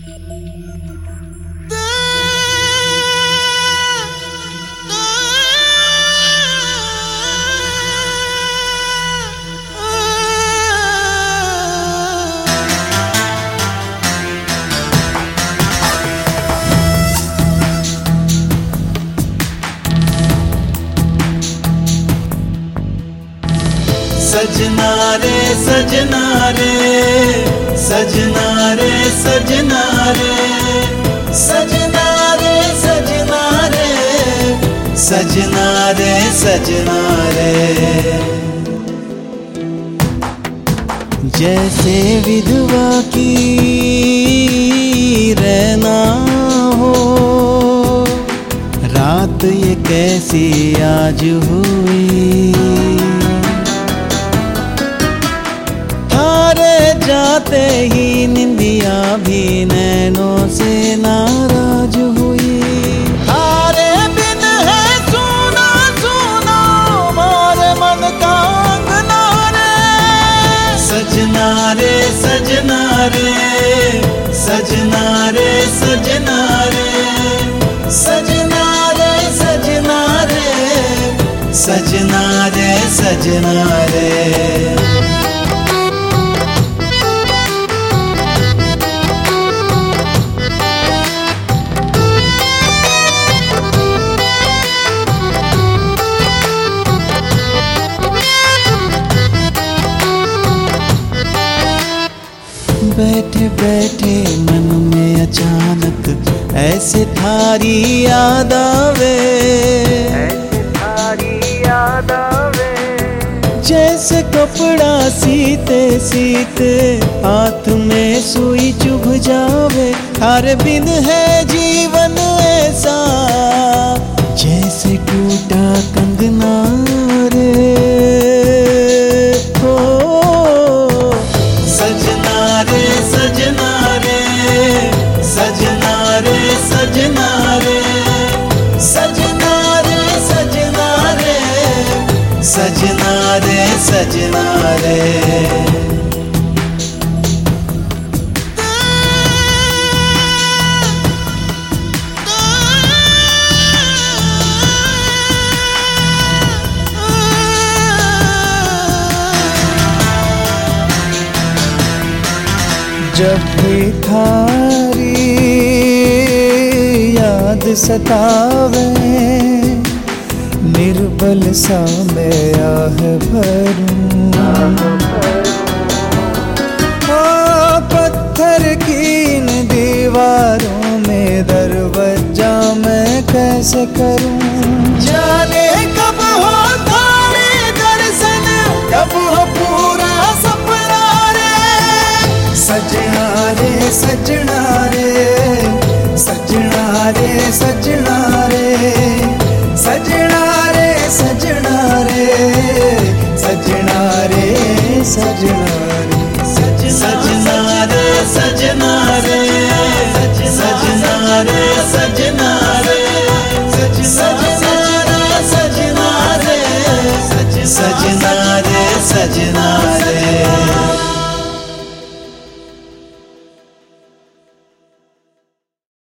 सजना रे सजना रे सजना रे सजना रे सजना रे सजना रे सजना रे सजना रे। जैसे विधवा की रहना हो, रात ये कैसी आज हुई। जाते ही निंदिया भी नैनों से नाराज हुई। तारे बिन है सुना सुना मारे मन का अंगना रे। सजना रे सजना रे सजना रे सजना रे सजना रे सजना रे सजना रे सजना रे। बैठे बैठे मन में अचानक ऐसे थारी याद आवे, ऐसे थारी याद आवे। जैसे कपड़ा सीते सीते हाथ में सुई चुभ जावे। हर बिन है जीवन ऐसा जैसे टूटा कंगना रे। सजना रे सजना रे सजना रे सजना रे सजना रे सजना रे सजना रे। जब भी थारी याद सतावे, निर्बल सा मैं आह भरूं।